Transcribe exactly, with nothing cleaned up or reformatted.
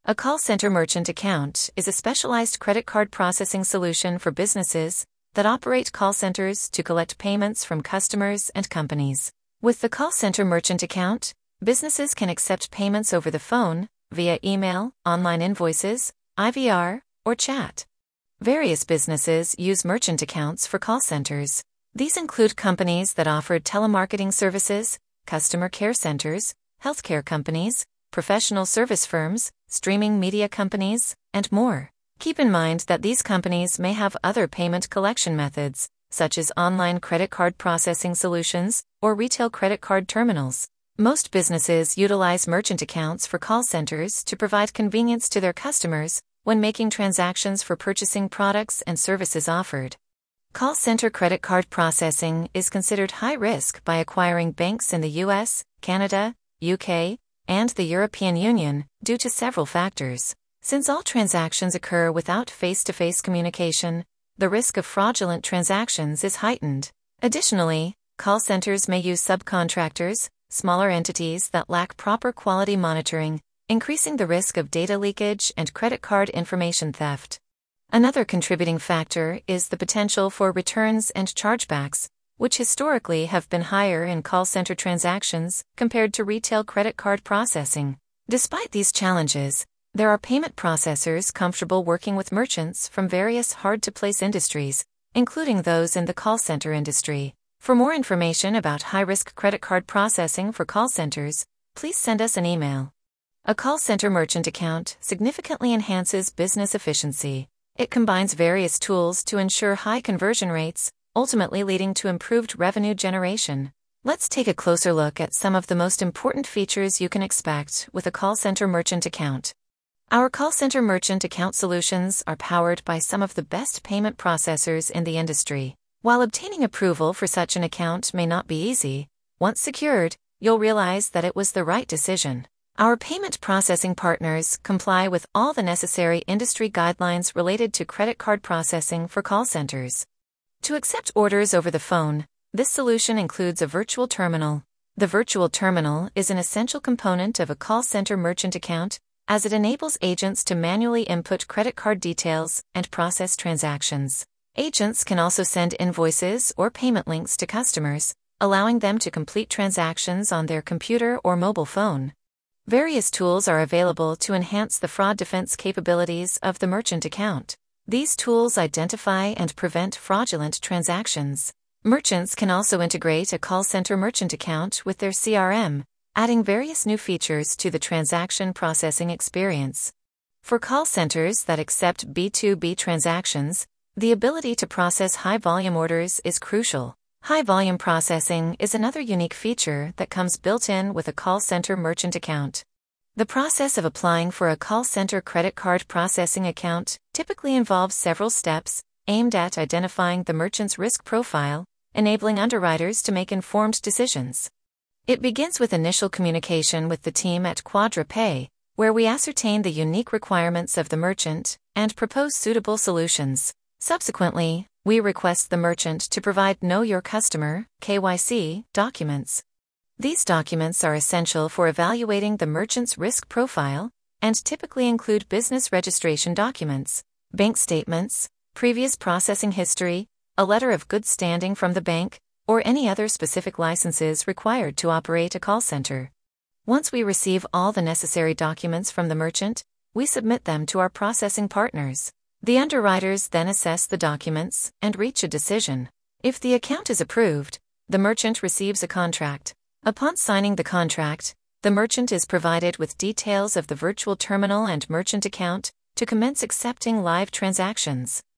A call center merchant account is a specialized credit card processing solution for businesses that operate call centers to collect payments from customers and companies. With the call center merchant account, businesses can accept payments over the phone, via email, online invoices, I V R, or chat. Various businesses use merchant accounts for call centers. These include companies that offer telemarketing services, customer care centers, healthcare companies, professional service firms, streaming media companies, and more. Keep in mind that these companies may have other payment collection methods, such as online credit card processing solutions or retail credit card terminals. Most businesses utilize merchant accounts for call centers to provide convenience to their customers when making transactions for purchasing products and services offered. Call center credit card processing is considered high risk by acquiring banks in the U S, Canada, U K, and the European Union due to several factors. Since all transactions occur without face-to-face communication, the risk of fraudulent transactions is heightened. Additionally, call centers may use subcontractors, smaller entities that lack proper quality monitoring, increasing the risk of data leakage and credit card information theft. Another contributing factor is the potential for returns and chargebacks, which historically have been higher in call center transactions compared to retail credit card processing. Despite these challenges, there are payment processors comfortable working with merchants from various hard-to-place industries, including those in the call center industry. For more information about high-risk credit card processing for call centers, please send us an email. A call center merchant account significantly enhances business efficiency. It combines various tools to ensure high conversion rates, ultimately leading to improved revenue generation. Let's take a closer look at some of the most important features you can expect with a call center merchant account. Our call center merchant account solutions are powered by some of the best payment processors in the industry. While obtaining approval for such an account may not be easy, once secured, you'll realize that it was the right decision. Our payment processing partners comply with all the necessary industry guidelines related to credit card processing for call centers. To accept orders over the phone, this solution includes a virtual terminal. The virtual terminal is an essential component of a call center merchant account, as it enables agents to manually input credit card details and process transactions. Agents can also send invoices or payment links to customers, allowing them to complete transactions on their computer or mobile phone. Various tools are available to enhance the fraud defense capabilities of the merchant account. These tools identify and prevent fraudulent transactions. Merchants can also integrate a call center merchant account with their C R M, adding various new features to the transaction processing experience. For call centers that accept B two B transactions, the ability to process high-volume orders is crucial. High-volume processing is another unique feature that comes built-in with a call center merchant account. The process of applying for a call center credit card processing account typically involves several steps aimed at identifying the merchant's risk profile, enabling underwriters to make informed decisions. It begins with initial communication with the team at QuadraPay, where we ascertain the unique requirements of the merchant and propose suitable solutions. Subsequently, we request the merchant to provide Know Your Customer (K Y C) documents. These documents are essential for evaluating the merchant's risk profile and typically include business registration documents, bank statements, previous processing history, a letter of good standing from the bank, or any other specific licenses required to operate a call center. Once we receive all the necessary documents from the merchant, we submit them to our processing partners. The underwriters then assess the documents and reach a decision. If the account is approved, the merchant receives a contract. Upon signing the contract, the merchant is provided with details of the virtual terminal and merchant account to commence accepting live transactions.